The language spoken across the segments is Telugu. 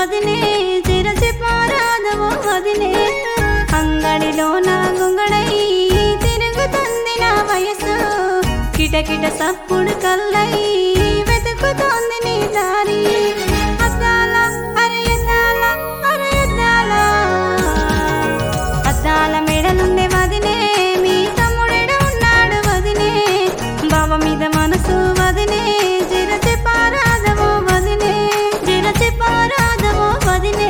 వదినే చిరచిపారాదవో వదినే అంగడిలో నా గుంగడై తిరుగుతుంది నా వయసు కిటకిట సప్పుడు కల్లై వెతుకుతోంది నీ దారి అద్దాల అరయద్దాల అరయద్దాల అద్దాల మెడలుండే వదినే మీ తమ్ముడెడ ఉన్నాడు వదినే బావ మీద మనసు వదినే చిరచిపారాదవో వదినే చిరచిపారాదవో వదినే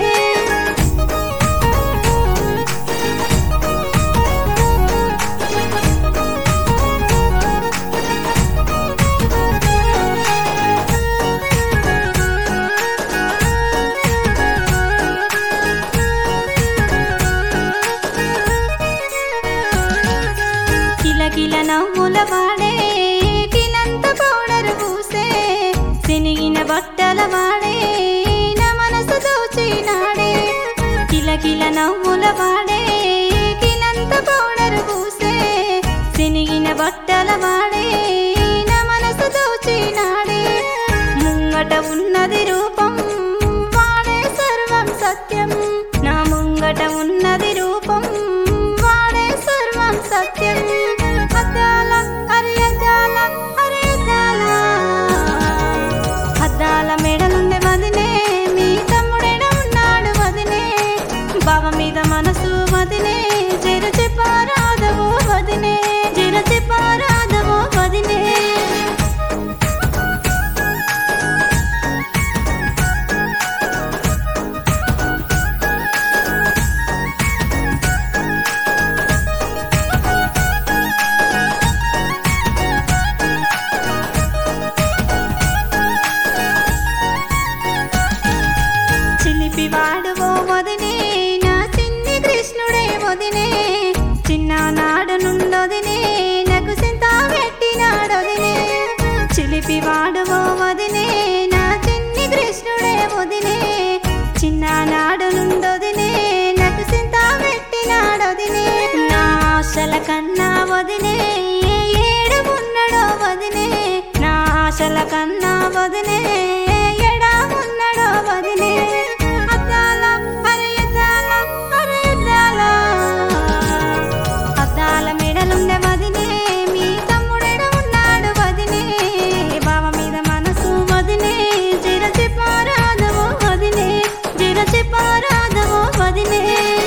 కిలకిల నవ్వుల వాడే కిలంత పౌడరు పూసే సినిగిన బట్టల వాడే నా మనసు దోచినాడే కిలకిల నవ్వుల వాడే కిలంత పౌడరు పూసే సినిగిన బట్టల వాడే నా మనసు దోచినాడే ముంగట ఉన్నది రూపం వాడే సర్వం సత్యం నా ముంగట ఉన్నది రూపం వాడే సర్వం సత్యం అద్దాల అరయద్దాల అరయద్దాల అద్దాల మెడలుండే వదినే మీ తమ్ముడెడ ఉన్నాడు వదినే బావ మీద మనసు వదినే చిరచిపారాదవో వదినే చిరచిపారాదవో వదినే చిలిపివాడువో వదినే నా చిన్ని కృష్ణుడే వదినే చిన్ననాడు నుండొదినే నాకు సింత పెట్టినాడొదినే చిలిపివాడువో వదినే నా చిన్ని కృష్ణుడే వదినే చిన్ననాడు నుండొదినే నాకు సింత పెట్టినాడొదినే నా ఆశల కన్నా వదినే ఏడు ఉన్నాడో వదినే నా ఆశల కన్నా వదినే ఎడా ఉన్నాడో వదినే అద్దాల అరయద్దాల అరయద్దాల అద్దాల మెడలుండే వదినే మీ తమ్ముడెడ ఉన్నాడు వదినే బావ మీద మనసు వదినే చిరచిపారాదవో వదినే చిరచిపారాదవో వదినే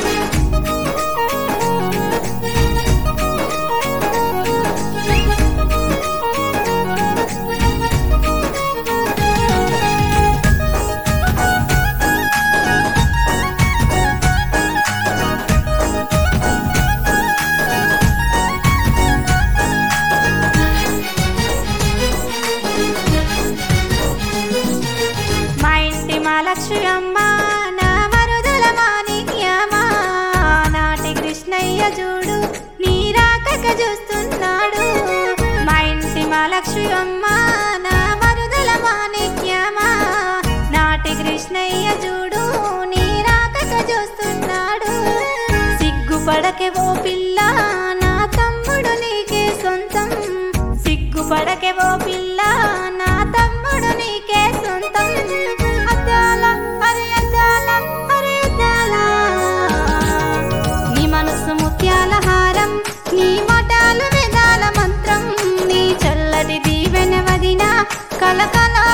మా ఇంటి మా లక్ష్మమ్మ నా మరుదల మాణిక్యమా నాటి కృష్ణయ్య చూడు నీ రాకక చూస్తున్నాడు మా ఇంటి మా లక్ష్మమ్మ నా మరుదల మాణిక్యమా నాటి కృష్ణయ్య చూడు నీ రాకక చూస్తున్నాడు సిగ్గుపడకే ఓ పిల్ల నా తమ్ముడు నీకే సొంతం సిగ్గుపడకే ఓ పిల్ల నా తమ్ముడు నీకే సొంతం అద్దాల అరయద్దాల అరయద్దాల నీ మనసు ముత్యాల హారం నీ మాటలు వేదాల మంత్రం నీ చల్లటి దీవెన వదిన కలకల